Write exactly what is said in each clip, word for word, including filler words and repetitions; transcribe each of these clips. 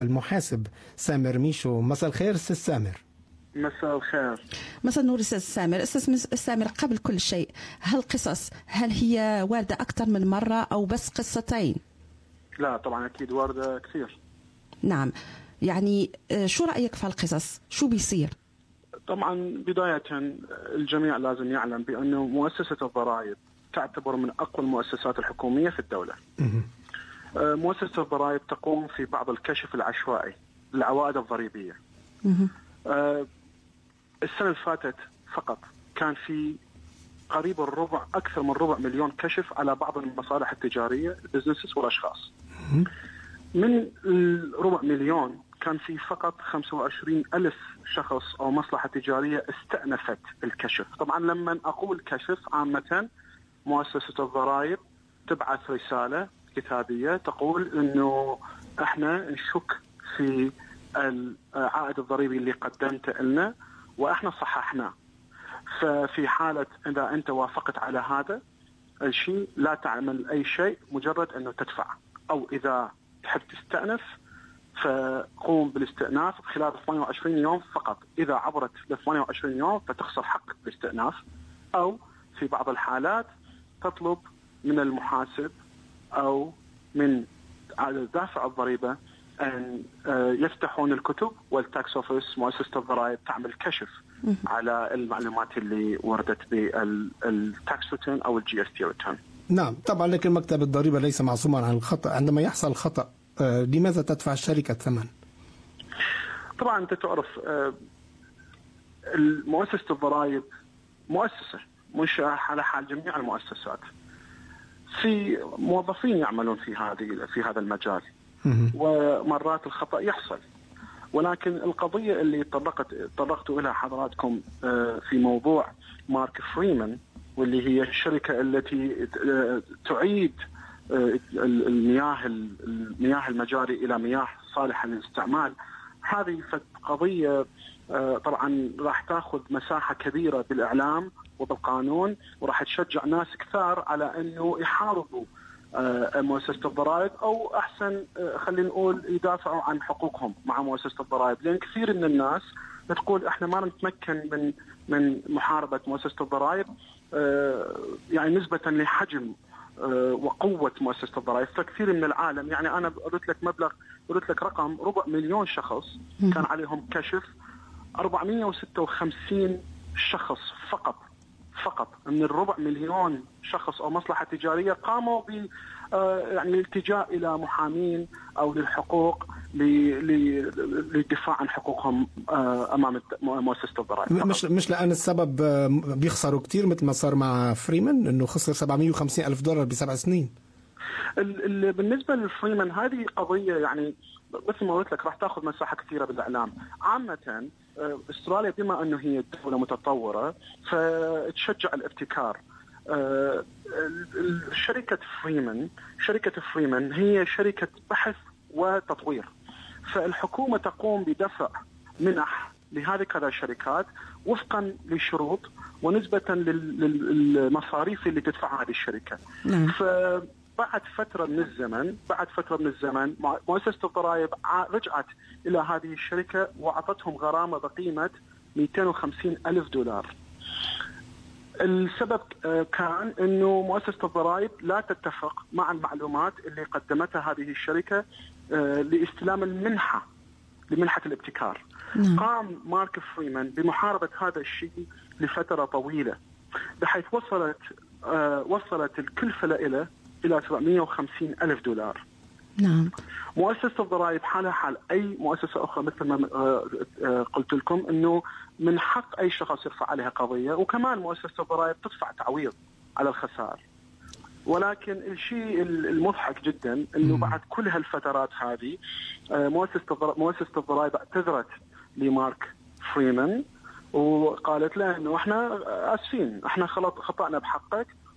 المحاسب سامر ميشو. مساء الخير أستاذ سامر. مساء الخير. مساء النور أستاذ سامر. أستاذ سامر، قبل كل شيء، هل قصص هل هي واردة أكثر من مرة أو بس قصتين؟ لا طبعا أكيد واردة كثير. نعم، يعني شو رأيك في القصص؟ شو بيصير؟ طبعا بداية الجميع لازم يعلم بأنه مؤسسة الضرائب تعتبر من أقوى المؤسسات الحكومية في الدولة. مؤسسة الضرائب تقوم في بعض الكشف العشوائي للعوائد الضريبية. السنة اللي فاتت فقط كان في قريب الربع أكثر من ربع مليون كشف على بعض المصالح التجارية البزنسز والأشخاص. من الربع مليون كان في فقط خمسة وعشرين ألف شخص أو مصلحة تجارية استأنفت الكشف. طبعا لما أقول كشف عامة مؤسسة الضرائب تبعث رسالة كتابية تقول إنه إحنا نشك في العائد الضريبي اللي قدمته لنا وإحنا صححناه. ففي حالة إذا أنت وافقت على هذا الشيء لا تعمل أي شيء، مجرد أنه تدفع، أو إذا تحب تستأنف فقوم بالاستئناف خلال ثمانية وعشرين يوم فقط. إذا عبرت ل ثمانية وعشرين يوم فتخسر حقك بالاستئناف، أو في بعض الحالات تطلب من المحاسب أو من دافع الضريبة أن يفتحون الكتب، والتاكس أوفيس مؤسسة الضرائب تعمل كشف على المعلومات اللي وردت بالتاكس ريتيرن أو الجي اس تي ريتيرن. نعم طبعا، لكن مكتب الضريبة ليس معصوما عن الخطأ. عندما يحصل خطأ آه لماذا تدفع الشركة الثمن؟ طبعا أنت تعرف آه مؤسسة الضرائب مؤسسة منشأة على حال جميع المؤسسات، في موظفين يعملون في هذه في هذا المجال، ومرات الخطأ يحصل. ولكن القضية اللي طرقت طرقت إلى حضراتكم في موضوع مارك فريمان، واللي هي الشركة التي تعيد المياه المياه المجاري إلى مياه صالحة للاستعمال، هذه قضية طبعا راح تاخذ مساحة كبيرة بالإعلام وبالقانون، وراح تشجع ناس كثار على أنه يحاربوا مؤسسة الضرائب، أو أحسن خلينا نقول يدافعوا عن حقوقهم مع مؤسسة الضرائب. لأن كثير من الناس تقول إحنا ما نتمكن من من محاربة مؤسسة الضرائب يعني نسبة لحجم وقوة مؤسسة الضرائب. فكثير من العالم، يعني أنا قلت لك مبلغ، قلت لك رقم ربع مليون شخص كان عليهم كشف، أربعمائة وستة وخمسين شخص فقط فقط من الربع مليون شخص أو مصلحة تجارية قاموا ب يعني الالتجاء إلى محامين أو للحقوق للدفاع عن حقوقهم أمام مؤسسة الضرائب. مش مش لأن السبب بيخسروا كتير مثل ما صار مع فريمان، إنه خسر سبعمائة وخمسين ألف دولار بسبع سنين. بالنسبة للفريمان هذه قضية يعني مثل ما قلت لك راح تأخذ مساحة كثيرة بالإعلام. عامة استراليا بما أنه هي دولة متطورة فتشجع الابتكار. شركة فريمان شركة فريمان هي شركة بحث وتطوير، فالحكومة تقوم بدفع منح لهذه كذا الشركات وفقا لشروط ونسبة للمصاريف اللي تدفعها هذه الشركة. نعم. فبعد فترة من الزمن بعد فترة من الزمن مؤسسة الضرائب رجعت إلى هذه الشركة وأعطتهم غرامة بقيمة مئتين وخمسين ألف دولار. السبب كان أنه مؤسسة الضرائب لا تتفق مع المعلومات اللي قدمتها هذه الشركة لاستلام المنحة لمنحة الابتكار. نعم. قام مارك فريمان بمحاربة هذا الشيء لفترة طويلة، بحيث وصلت آه وصلت الكلفة له إلى سبعمائة وخمسين ألف دولار. نعم. مؤسسة الضرائب حالها حال أي مؤسسة أخرى، مثل ما آه آه قلت لكم أنه من حق أي شخص يرفع عليها قضية، وكمان مؤسسة الضرائب تدفع تعويض على الخسائر. ولكن الشيء المضحك جدا أنه بعد كل هالفترات هذه مؤسسة مؤسسة الضرائب اعتذرت لمارك فريمان وقالت له أنه إحنا آسفين، إحنا خطأنا بحقك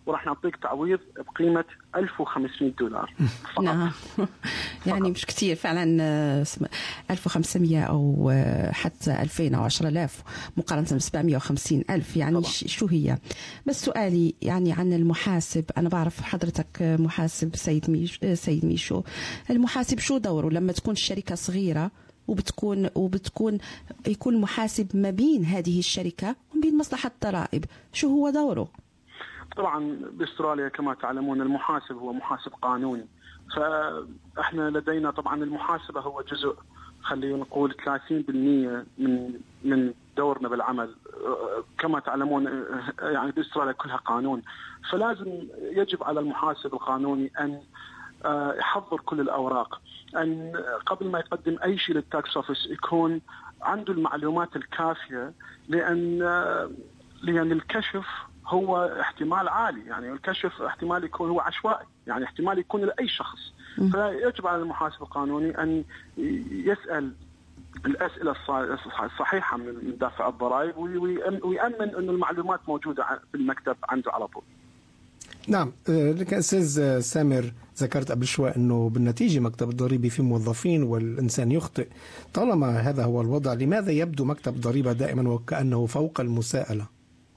وراح نعطيك تعويض بقيمة ألف وخمسمائة دولار فقط. نعم يعني مش كتير فعلا، ألف وخمسمائة أو حتى ألفين أو عشرة آلاف مقارنة ب سبعمائة وخمسين ألف يعني طبعا. شو هي؟ بس سؤالي يعني عن المحاسب، أنا بعرف حضرتك محاسب سيد ميشو, سيد ميشو المحاسب شو دوره لما تكون الشركة صغيرة وبتكون وبتكون يكون محاسب ما بين هذه الشركة وبين مصلحة الضرائب، شو هو دوره؟ طبعا باستراليا كما تعلمون المحاسب هو محاسب قانوني، فاحنا لدينا طبعا المحاسبة هو جزء خلينا نقول ثلاثين بالمئة من من دورنا بالعمل. كما تعلمون يعني باستراليا كلها قانون، فلازم يجب على المحاسب القانوني ان يحضر كل الأوراق، أن قبل ما يقدم أي شيء للتاكس أوفيس يكون عنده المعلومات الكافية، لأن لأن الكشف هو احتمال عالي، يعني الكشف احتمال يكون هو عشوائي، يعني احتمال يكون لأي شخص. فيجب على المحاسب القانوني أن يسأل الأسئلة الصحيحة من دافع الضرائب ويأمن أن المعلومات موجودة في المكتب عنده على طول. نعم، لك أستاذ سامر ذكرت قبل شوي أنه بالنتيجة مكتب الضريبي فيه موظفين والإنسان يخطئ. طالما هذا هو الوضع، لماذا يبدو مكتب الضريبة دائما وكأنه فوق المساءلة؟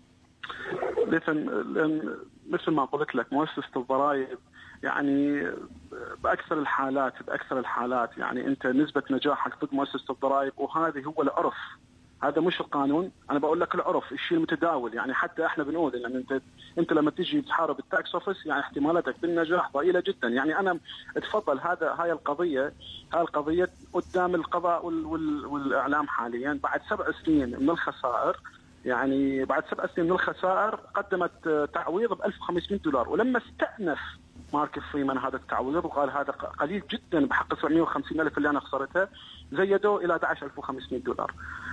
مثل ما قلت لك مؤسسة الضرائب يعني بأكثر الحالات بأكثر الحالات يعني أنت نسبة نجاحك ضد مؤسسة الضرائب، وهذه هو العرف، هذا مش القانون، انا بقول لك العرف، الشيء المتداول. يعني حتى احنا بنقول ان انت انت لما تيجي تحارب التاكس اوفيس يعني احتمالاتك بالنجاح ضئيله جدا. يعني انا اتفضل هذا هاي القضيه هاي القضيه قدام القضاء وال وال والاعلام حاليا بعد سبع سنين من الخسائر، يعني بعد سبع سنين من الخسائر قدمت تعويض ب ألف وخمسمائة دولار، ولما استأنف مارك فريمان هذا التعويض وقال هذا قليل جدا بحق سبعمائة وخمسين ألف اللي انا خسرتها، زيدوه الى أحد عشر ألف وخمسمائة دولار.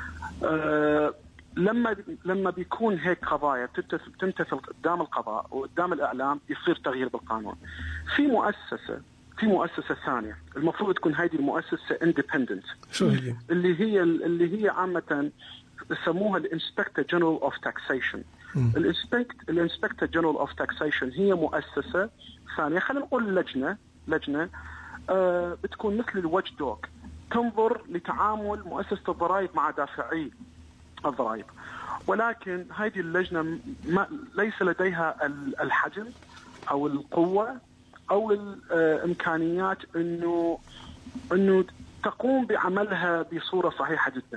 أه لما لما بيكون هيك قضايا بتمتثل قدام القضاء وقدام الاعلام يصير تغيير بالقانون. في مؤسسه في مؤسسه ثانيه المفروض تكون هذه المؤسسه اندبندنت، شو هي؟ اللي هي اللي هي عامه يسموها الانسبكتور جنرال اوف تاكسيشن. الانسبكتور جنرال اوف تاكسيشن هي مؤسسه ثانيه، خلينا نقول لجنه لجنه أه بتكون مثل الواتش دوغ، تنظر لتعامل مؤسسة الضرائب مع دافعي الضرائب، ولكن هذه اللجنة ما ليس لديها الحجم أو القوة أو الإمكانيات إنه إنه تقوم بعملها بصورة صحيحة جدا.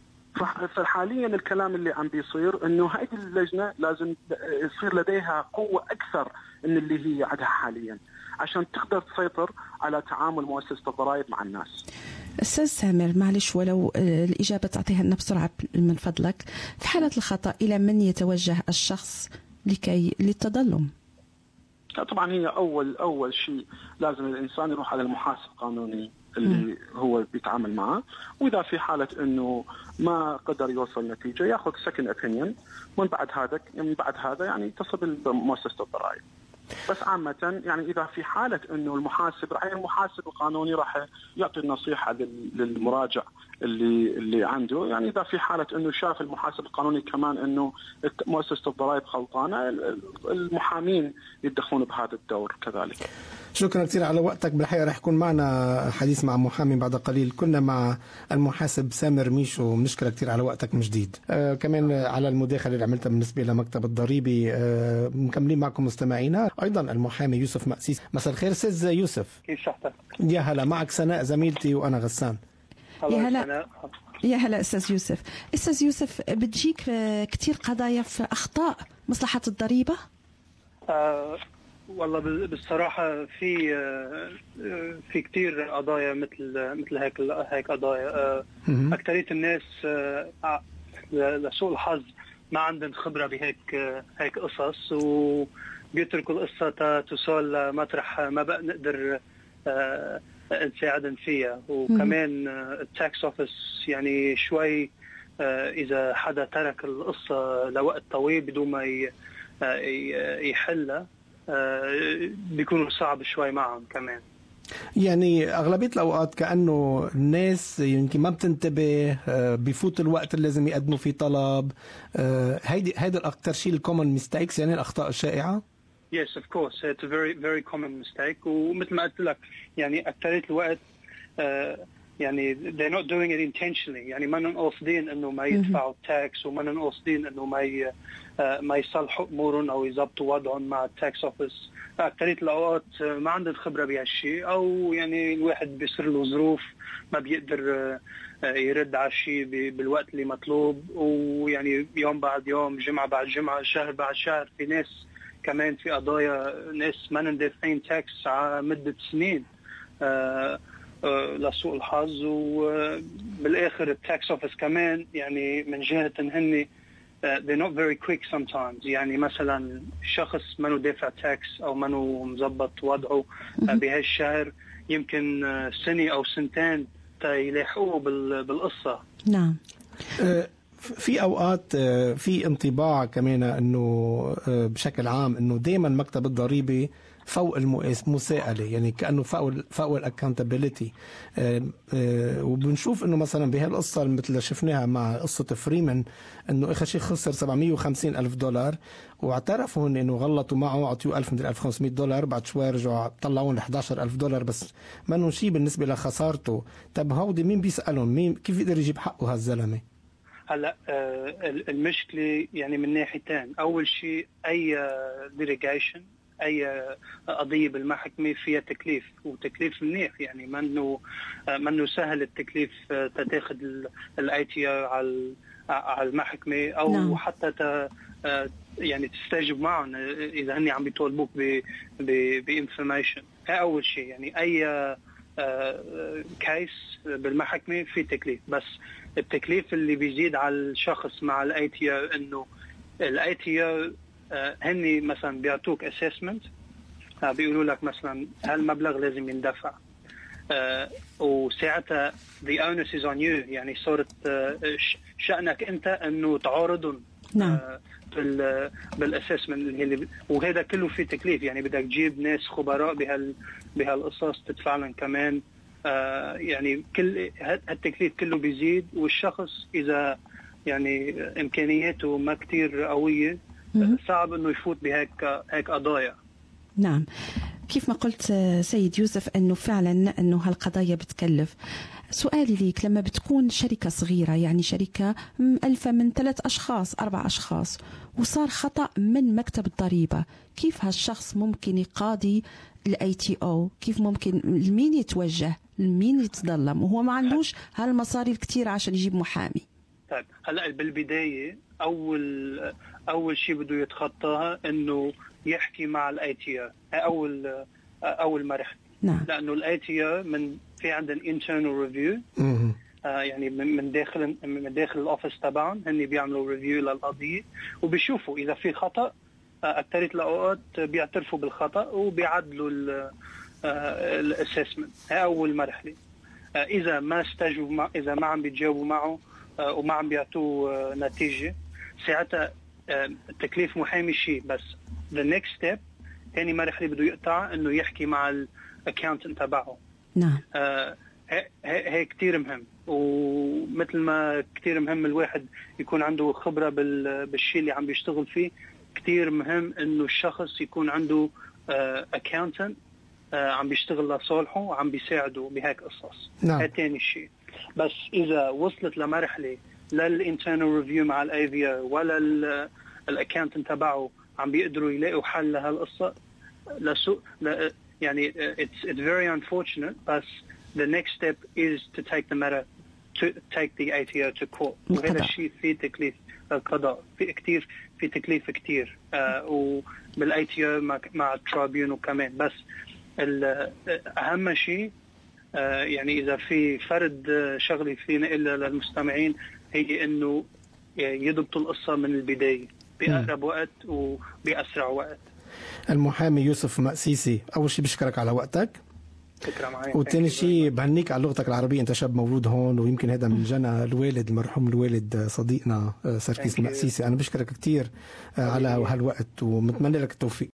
فحاليا الكلام اللي عم بيصير إنه هذه اللجنة لازم يصير لديها قوة أكثر من اللي هي عندها حاليا عشان تقدر تسيطر على تعامل مؤسسة الضرائب مع الناس. أستاذ سامر معلش ولو الإجابة تعطيها لنا بسرعة من فضلك، في حالة الخطأ إلى من يتوجه الشخص لكي للتظلم؟ طبعا هي أول أول شيء لازم الإنسان يروح على المحاسب القانوني اللي م. هو بيتعامل معه، وإذا في حالة إنه ما قدر يوصل نتيجة يأخذ second opinion، من بعد هذا من بعد هذا يعني يتصل بمؤسسة الضرائب. بس عامة يعني إذا في حالة إنه المحاسب راح المحاسب القانوني راح يعطي النصيحة للمراجع اللي اللي عنده، يعني إذا في حالة إنه شاف المحاسب القانوني كمان إنه مؤسسة الضرائب غلطانة، المحامين يدخلون بهذا الدور كذلك. شكرا كثير على وقتك. بالحقيقة رح يكون معنا حديث مع محامي بعد قليل. كنا مع المحاسب سامر ميشو، بنشكرك كثير على وقتك من جديد. آه كمان على المداخلة اللي عملتها بالنسبة لمكتب الضريبي. آه مكملين معكم مستمعينا أيضا المحامي يوسف مأسيس. مساء الخير أستاذ يوسف. كيف صحتك؟ يا هلا، معك سناء زميلتي وأنا غسان. يا هلا يا هلا أستاذ يوسف. أستاذ يوسف بتجيك كثير قضايا في أخطاء مصلحة الضريبة؟ آه والله بالصراحة في في كتير قضايا مثل مثل هيك هيك قضايا. أكثرية الناس لسوء الحظ ما عندهم خبرة بهيك هيك قصص، وبيتركوا القصة توصل لمطرح ما بقى نقدر نساعدهم فيها. وكمان التاكس اوفيس يعني شوي إذا حدا ترك القصة لوقت طويل بدون ما يحلها بيكونوا صعب شوي معهم كمان. يعني أغلبية الأوقات كأنه الناس يمكن ما بتنتبه، بيفوت الوقت اللي لازم يقدموا فيه طلب. هيدي هيدا الأكثر شيء الكومن ميستيكس، يعني الأخطاء الشائعة. Yes, of course. It's a very very common mistake. ومثل ما قلت لك يعني أكثرية الوقت uh, يعني they're not doing it intentionally. يعني ما نقصدين إنه ما يدفعوا tax وما نقصدين إنه ما ي, uh, ما يصلحوا أمورهم أو يضبطوا وضعهم مع التاكس أوفيس. أكثرية الأوقات ما عندهم خبرة بهالشيء أو يعني الواحد بيصير له ظروف ما بيقدر uh, يرد على الشيء بالوقت اللي مطلوب ويعني يوم بعد يوم جمعة بعد جمعة شهر بعد شهر. في ناس كمان في قضايا ناس ما دافعين تاكس على مدة سنين آه آه لسوء الحظ وبالآخر التاكس أوفيس كمان يعني من جهة هن uh, they're not very quick sometimes. يعني مثلا شخص ما دافع تاكس أو ما مزبط وضعه آه بهالشهر يمكن آه سنة أو سنتين يلاحقوه بالقصة. نعم. آه في اوقات في انطباع كمان انه بشكل عام انه دائما مكتب الضريبه فوق المساءله، يعني كانه فوق فوق الاكونتابيلتي. وبنشوف انه مثلا بهالقصه مثل اللي شفناها مع قصه فريمان انه اخر شيء خسر سبعمية وخمسين ألف دولار واعترفوا هن انه غلطوا معه، اعطوه ألف من ألف وخمسمية دولار، بعد شوي رجعوا طلعوا له إحدى عشر ألف دولار بس ما شيء بالنسبه لخسارته. طب هودي مين بيسالهم؟ مين كيف يقدر يجيب حقه هالزلمه؟ هلا المشكله يعني من ناحيتين. اول شيء اي ليتيجيشن اي قضيه بالمحكمه فيها تكليف وتكليف منيح، يعني منه منه سهل التكليف تاخذ الاي تي على على المحكمه او نعم. حتى ت يعني تستجب معهم اذا هن عم بيطالبوك بانفورميشن. اول شيء يعني اي كيس بالمحكمه في تكليف، بس التكليف اللي بيزيد على الشخص مع الاي تي انه الاي تي هني مثلا بيعطوك اسسمنت بيقولوا لك مثلا هالمبلغ لازم يندفع وساعتها the onus is on you، يعني صارت شأنك انت انه تعارضهم نعم بالاسسمنت اللي وهذا كله في تكليف. يعني بدك تجيب ناس خبراء بهال بهالقصص تدفع لهم كمان آه يعني كل هالتكليف كله بيزيد، والشخص اذا يعني امكانياته ما كتير قويه صعب انه يفوت بهيك هيك قضايا. نعم، كيف ما قلت سيد يوسف انه فعلا انه هالقضايا بتكلف. سؤالي ليك، لما بتكون شركة صغيرة يعني شركة مؤلفة من ثلاث أشخاص أربع أشخاص وصار خطأ من مكتب الضريبة، كيف هالشخص ممكن يقاضي الاي تي او؟ كيف ممكن لمين يتوجه؟ لمين يتظلم وهو ما عندوش هالمصاري الكتير عشان يجيب محامي؟ طيب هلا بالبداية أول أول شيء بده يتخطاها إنه يحكي مع الاي تي أول أول مرحلة. نعم. لأنه الاي تي من في عندنا internal review آه يعني من داخل من داخل الاوفيس تبعهم، هن بيعملوا ريفيو للقضيه وبيشوفوا اذا في خطا. آه اكثريه الاوقات بيعترفوا بالخطا وبيعدلوا الاسسمنت. هاي اول مرحله. آه اذا ما استجوبوا مع اذا ما عم بيتجاوبوا معه آه وما عم بيعطوه آه نتيجه، ساعتها آه تكليف محامي شيء، بس the next step ثاني مرحله بده يقطع انه يحكي مع الاكاونتنت تبعه. نعم. آه هي كتير مهم، ومثل ما كتير مهم الواحد يكون عنده خبرة بالشيء اللي عم بيشتغل فيه، كتير مهم انه الشخص يكون عنده اكاونتنت عم بيشتغل لصالحه وعم بيساعده بهيك قصص. نعم. هذا ثاني شيء. بس اذا وصلت لمرحلة للانترنال ريفيو مع الاي في ولا الاكاونتنت تبعه عم بيقدروا يلاقوا حل لهالقصة، لسوء يعني it's it's very unfortunate, but the next step is to take the matter to take the A T O to court. وهذا الشيء في تكليف القضاء، في كتير في تكليف كتير آه وبال A T O مع مع الترibunal كمان. بس أهم شيء آه يعني إذا في فرد شغلي فينا إلا للمستمعين هي إنه يضبطوا القصة من البداية بأقرب وقت وبأسرع وقت. المحامي يوسف مأسيسي، أول شيء بشكرك على وقتك، وثاني شيء بهنيك على لغتك العربية. أنت شاب مولود هون، ويمكن هذا من جنى الوالد المرحوم الوالد صديقنا سركيس المأسيسي. أنا بشكرك كتير على هالوقت ومتمنى لك التوفيق.